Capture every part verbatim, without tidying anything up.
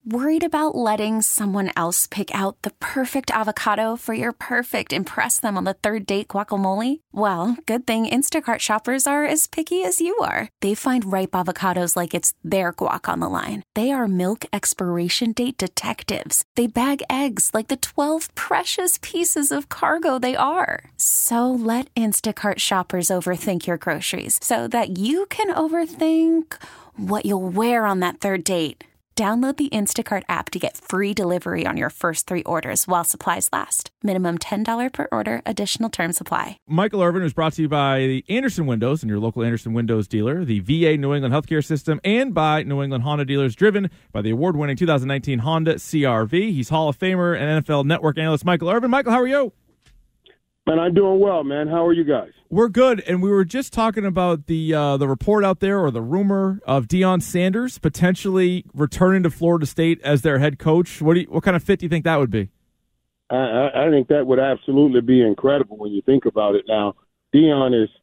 Worried about letting someone else pick out the perfect avocado for your perfect impress them on the third date guacamole? Well, good thing Instacart shoppers are as picky as you are. They find ripe avocados like it's their guac on the line. They are milk expiration date detectives. They bag eggs like the twelve precious pieces of cargo they are. So let Instacart shoppers overthink your groceries so that you can overthink what you'll wear on that third date. Download the Instacart app to get free delivery on your first three orders while supplies last. Minimum ten dollars per order. Additional terms apply. Michael Irvin was brought to you by the Anderson Windows and your local Anderson Windows dealer, the V A New England Healthcare System, and by New England Honda dealers, driven by the award-winning two thousand nineteen Honda C R V. He's Hall of Famer and N F L Network analyst Michael Irvin. Michael, how are you? Man, I'm doing well, man. How are you guys? We're good, and we were just talking about the uh, the report out there, or the rumor of Deion Sanders potentially returning to Florida State as their head coach. What do you, what kind of fit do you think that would be? I, I, I think that would absolutely be incredible when you think about it. Now, Deion is,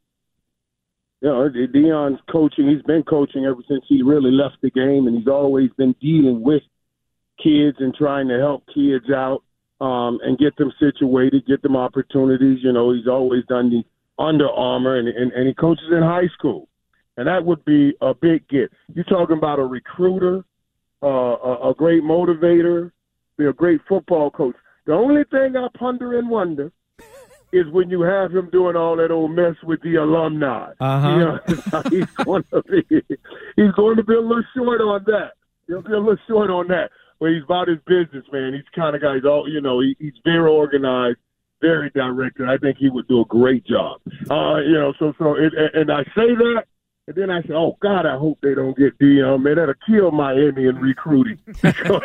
you know, Deion's coaching. He's been coaching ever since he really left the game, and he's always been dealing with kids and trying to help kids out. Um, and get them situated, get them opportunities. You know, he's always done the Under Armour, and, and, and he coaches in high school. And that would be a big get. You're talking about a recruiter, uh, a, a great motivator, be a great football coach. The only thing I ponder and wonder is when you have him doing all that old mess with the alumni. Uh-huh. You know, he's going to be he's going to be a little short on that. He'll be a little short on that. Well, he's about his business, man. He's the kind of guy, he's all, you know, he, he's very organized, very directed. I think he would do a great job. Uh, you know, so, so, it, and I say that, and then I say, oh, God, I hope they don't get Deion, man. That'll kill Miami in recruiting. Because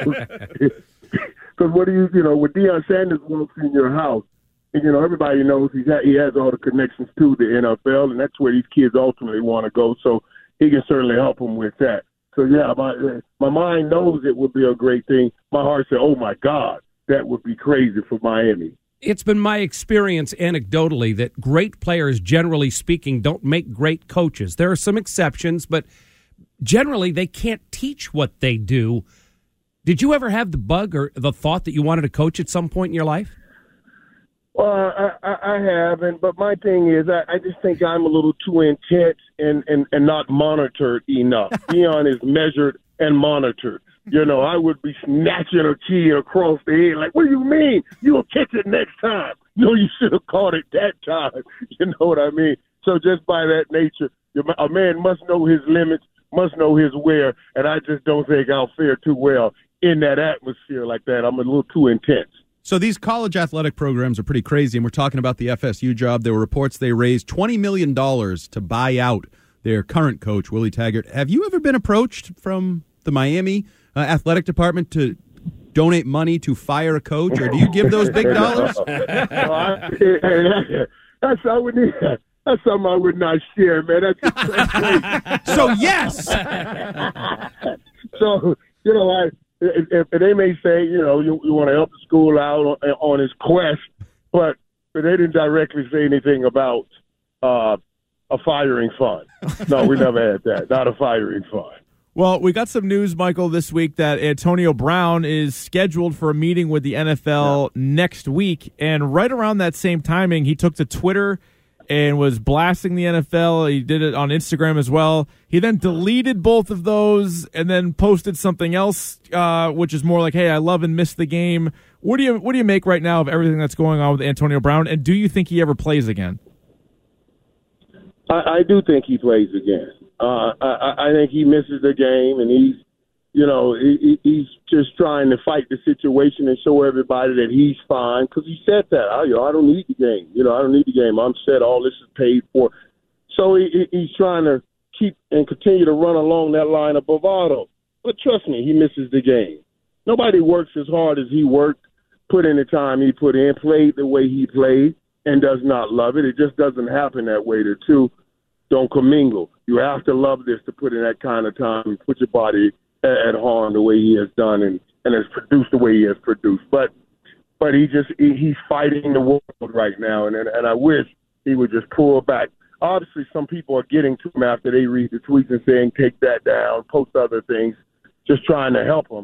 what do you, you know, when Deion Sanders walks in your house, and, you know, everybody knows he's ha- he has all the connections to the N F L, and that's where these kids ultimately want to go. So he can certainly help them with that. So, yeah, my my mind knows it would be a great thing. My heart said, oh, my God, that would be crazy for Miami. It's been my experience anecdotally that great players, generally speaking, don't make great coaches. There are some exceptions, but generally they can't teach what they do. Did you ever have the bug or the thought that you wanted to coach at some point in your life? Well, I, I, I haven't, but my thing is I, I just think I'm a little too intense and, and, and not monitored enough. Deion is measured and monitored. You know, I would be snatching a kid across the head like, what do you mean? You'll catch it next time. You know, you should have caught it that time. You know what I mean? So just by that nature, a man must know his limits, must know his where, and I just don't think I'll fare too well in that atmosphere like that. I'm a little too intense. So these college athletic programs are pretty crazy, and we're talking about the F S U job. There were reports they raised twenty million dollars to buy out their current coach, Willie Taggart. Have you ever been approached from the Miami uh, athletic department to donate money to fire a coach, or do you give those big dollars? well, I, that's, I would need, that's something I would not share, man. That's, that's crazy. So, yes! so, you know, I... If, if they may say, you know, you, you want to help the school out on, on his quest, but, but they didn't directly say anything about uh, a firing fund. No, we never had that. Not a firing fund. Well, we got some news, Michael, this week that Antonio Brown is scheduled for a meeting with the N F L yeah. next week. And right around that same timing, he took to Twitter and was blasting the N F L. He did it on Instagram as well. He then deleted both of those and then posted something else, uh, which is more like, hey, I love and miss the game. What do you what do you make right now of everything that's going on with Antonio Brown, and do you think he ever plays again? I, I do think he plays again. Uh, I, I think he misses the game, and he's, you know, he, he's just trying to fight the situation and show everybody that he's fine, because he said that. I, you know, I don't need the game. You know, I don't need the game. I'm set. All this is paid for. So he, he's trying to keep and continue to run along that line of bravado. But trust me, he misses the game. Nobody works as hard as he worked, put in the time he put in, played the way he played, and does not love it. It just doesn't happen that way. The two don't commingle. You have to love this to put in that kind of time and put your body at harm the way he has done and, and has produced the way he has produced. But but he just he, he's fighting the world right now, and, and and I wish he would just pull back. Obviously, some people are getting to him after they read the tweets and saying, take that down, post other things, just trying to help him.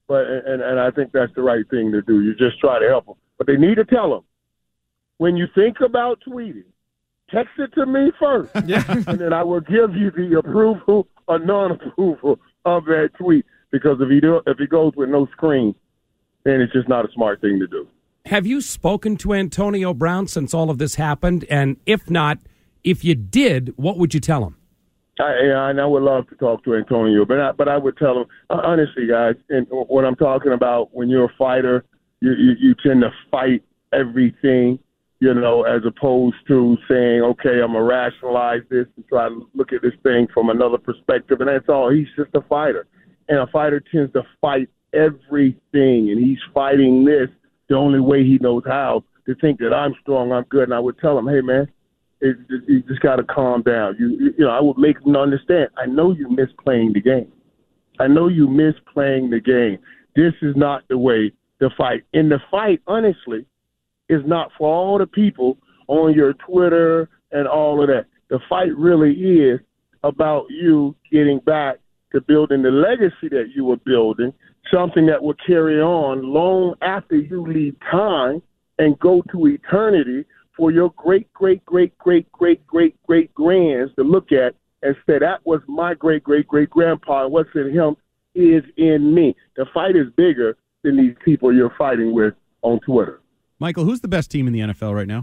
But and, and I think that's the right thing to do. You just try to help them. But they need to tell them, when you think about tweeting, text it to me first, Yeah. and then I will give you the approval or non-approval of that tweet. Because if he do, if he goes with no screen, then it's just not a smart thing to do. Have you spoken to Antonio Brown since all of this happened? And if not, if you did, what would you tell him? I, and I would love to talk to Antonio, but I, but I would tell him, honestly, guys, and what I'm talking about, when you're a fighter, you, you, you tend to fight everything, you know, as opposed to saying, okay, I'm going to rationalize this and try to look at this thing from another perspective, and that's all. He's just a fighter. And a fighter tends to fight everything, and he's fighting this the only way he knows how, to think that I'm strong, I'm good. And I would tell him, hey, man, it, it, you just got to calm down. You, you know, I would make him understand, I know you miss playing the game. I know you miss playing the game. This is not the way to fight. And the fight, honestly, is not for all the people on your Twitter and all of that. The fight really is about you getting back to building the legacy that you were building, something that will carry on long after you leave time and go to eternity for your great, great, great, great, great, great, great grands to look at and say, that was my great, great, great grandpa, and what's in him is in me. The fight is bigger than these people you're fighting with on Twitter. Michael, who's the best team in the N F L right now?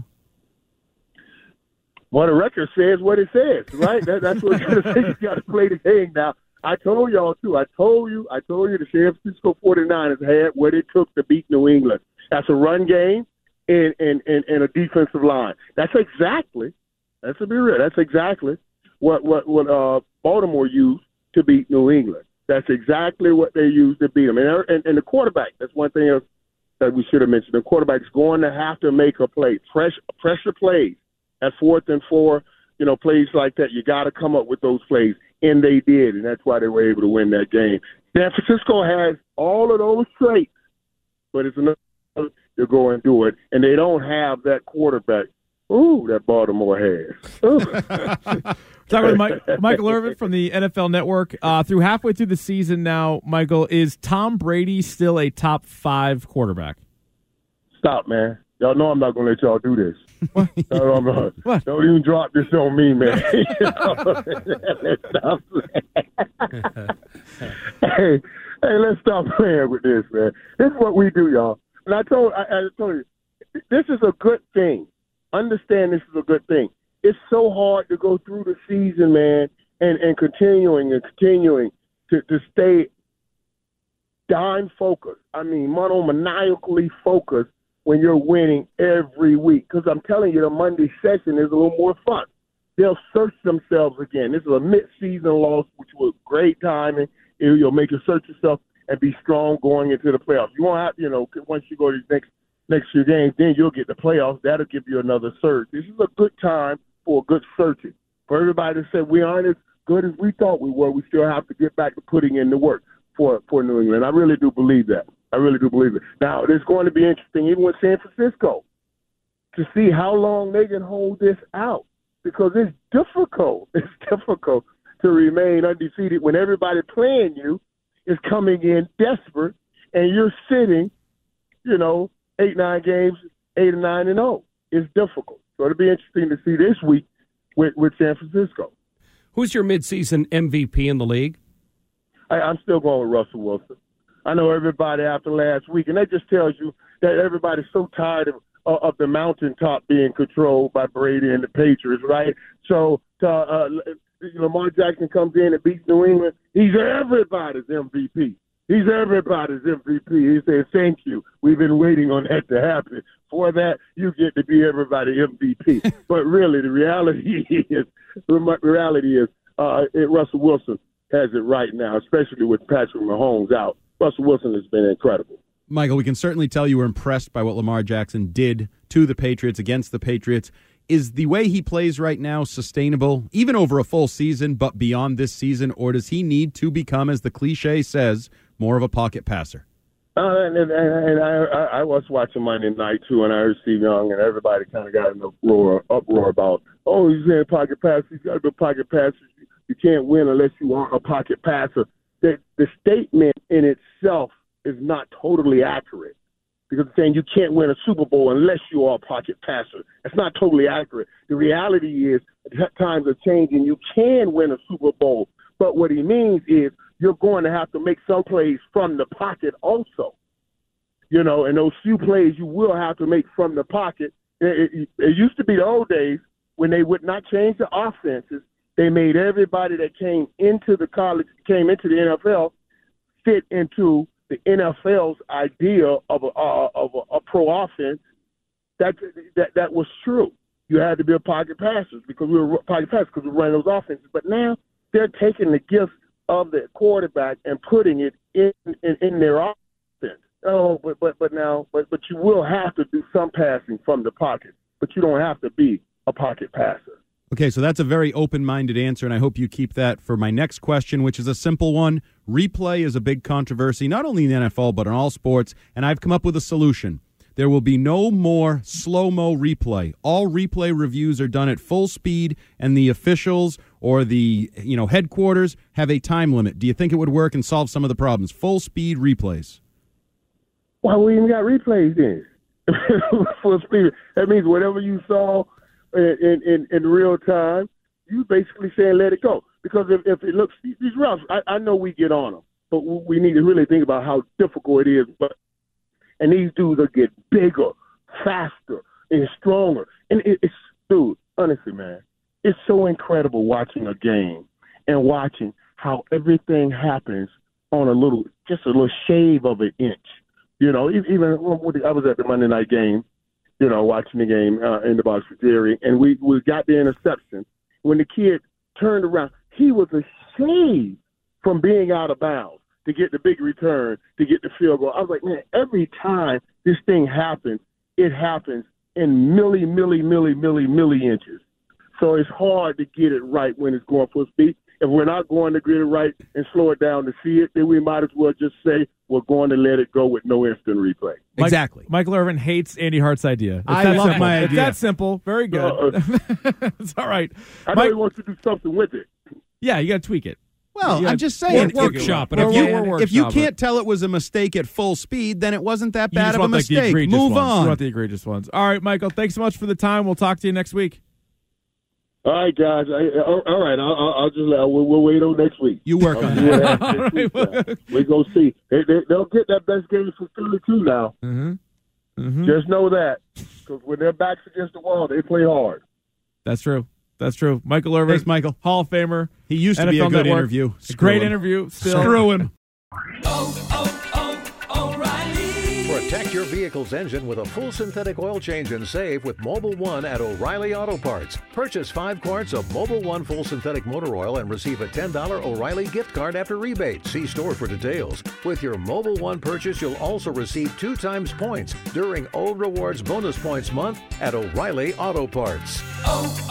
Well, the record says what it says, right? that, that's what you're going to say. You got to play the game now. I told y'all, too. I told you, I told you the San Francisco forty-niners had what it took to beat New England. That's a run game and, and, and, and a defensive line. That's exactly, that's to be real, that's exactly what, what, what uh, Baltimore used to beat New England. That's exactly what they used to beat them. And, and, and the quarterback, that's one thing else that we should have mentioned. The quarterback's going to have to make a play. Pressure, pressure plays at fourth and four, you know, plays like that. You got to come up with those plays. And they did, and that's why they were able to win that game. San Francisco has all of those traits, but it's enough to go and do it. And they don't have that quarterback, ooh, that Baltimore has. Talking with Mike, Michael Irvin from the N F L Network. Uh, through halfway through the season now, Michael, is Tom Brady still a top five quarterback? Stop, man. Y'all know I'm not going to let y'all do this. What? No, I'm not. What? Don't even drop this on me, man. Let's stop hey, hey, let's stop playing with this, man. This is what we do, y'all. And I told, I, I told you, this is a good thing. Understand this is a good thing. It's so hard to go through the season, man, and, and continuing and continuing to, to stay dime focused. I mean, monomaniacally focused when you're winning every week. Because I'm telling you, the Monday session is a little more fun. They'll search themselves again. This is a mid-season loss, which was great timing. You'll make you search yourself and be strong going into the playoffs. You won't have, you know, once you go to the next next few games, then you'll get the playoffs. That'll give you another surge. This is a good time for a good searching. For everybody to say we aren't as good as we thought we were, we still have to get back to putting in the work for, for New England. I really do believe that. I really do believe it. Now, it's going to be interesting, even with San Francisco, to see how long they can hold this out, because it's difficult. It's difficult to remain undefeated when everybody playing you is coming in desperate and you're sitting, you know, eight, nine games, eight or nine and oh. It's difficult. So it'll be interesting to see this week with, with San Francisco. Who's your midseason M V P in the league? I, I'm still going with Russell Wilson. I know everybody after last week, and that just tells you that everybody's so tired of, of the mountaintop being controlled by Brady and the Patriots, right? So uh, uh, Lamar Jackson comes in and beats New England. He's everybody's M V P. He's everybody's M V P. He says, thank you. We've been waiting on that to happen. For that, you get to be everybody's M V P. But really, the reality is, the reality is uh, it, Russell Wilson has it right now, especially with Patrick Mahomes out. Russell Wilson has been incredible. Michael, we can certainly tell you were impressed by what Lamar Jackson did to the Patriots, against the Patriots. Is the way he plays right now sustainable, even over a full season, but beyond this season, or does he need to become, as the cliche says, more of a pocket passer? Uh, and and, and I, I was watching Monday night, too, and I heard Steve Young, and everybody kind of got in the roar, uproar about, oh, he's in pocket passer. He's got to be a pocket passer. You can't win unless you are a pocket passer. The, the statement in itself is not totally accurate. Because saying you can't win a Super Bowl unless you are a pocket passer. That's not totally accurate. The reality is times are changing. You can win a Super Bowl. But what he means is you're going to have to make some plays from the pocket also. You know, and those few plays you will have to make from the pocket. It, it, it used to be the old days when they would not change the offenses. They made everybody that came into the college, came into the N F L, fit into the N F L's idea of a, uh, of a, a pro offense. That, that that was true. You had to be a pocket passer because we were pocket passers because we were running those offenses. But now they're taking the gifts of the quarterback and putting it in in, in their offense. Oh, but but but now, but but you will have to do some passing from the pocket, but you don't have to be a pocket passer. Okay, so that's a very open-minded answer, and I hope you keep that for my next question, which is a simple one. Replay is a big controversy, not only in the N F L, but in all sports, and I've come up with a solution. There will be no more slow-mo replay. All replay reviews are done at full speed, and the officials or the you know headquarters have a time limit. Do you think it would work and solve some of the problems? Full-speed replays. Why we even got replays then? Full speed. That means whatever you saw In, in, in real time, you basically saying let it go. Because if, if it looks, these refs, I, I know we get on them, but we need to really think about how difficult it is. But and these dudes are get bigger, faster, and stronger. And it, it's, dude, honestly, man, it's so incredible watching a game and watching how everything happens on a little, just a little shave of an inch. You know, even when I was at the Monday night game, you know, watching the game uh, in the box with Jerry, and we, we got the interception. When the kid turned around, he was a shade from being out of bounds to get the big return, to get the field goal. I was like, man, every time this thing happens, it happens in milli, milli, milli, milli, milli inches. So it's hard to get it right when it's going full speed. If we're not going to get it right and slow it down to see it, then we might as well just say we're going to let it go with no instant replay. Mike, Exactly. Michael Irvin hates Andy Hart's idea. It's I that love simple. my It's idea. that simple. Very good. Uh, It's all right. I know Mike, he wants to do something with it. yeah, you got to tweak it. Well, Yeah, I'm just saying, work- if, workshop it. if, We're- you, we're if you workshop can't it. tell it was a mistake at full speed, then it wasn't that You bad just of a want, like, the mistake. egregious Move ones. You on. want the egregious ones. All right, Michael, thanks so much for the time. We'll talk to you next week. All right, guys. I, all all right. I'll, I'll I'll just we'll, we'll wait on next week. You work I'll on see that. what happens next week, uh, We're going to see. They, they, they'll get that best game for Philly, too, now. Mm-hmm. Mm-hmm. Just know that. Because when their back's against the wall, they play hard. That's true. That's true. Michael Irvin, Thanks, Michael. Hall of Famer. He used to be a N F L good Network. interview. It's a great Screw him. interview. Still. Screw him. Protect your vehicle's engine with a full synthetic oil change and save with Mobile One at O'Reilly Auto Parts. Purchase five quarts of Mobile One full synthetic motor oil and receive a ten dollars O'Reilly gift card after rebate. See store for details. With your Mobile One purchase, you'll also receive two times points during O Rewards Bonus Points Month at O'Reilly Auto Parts. Oh,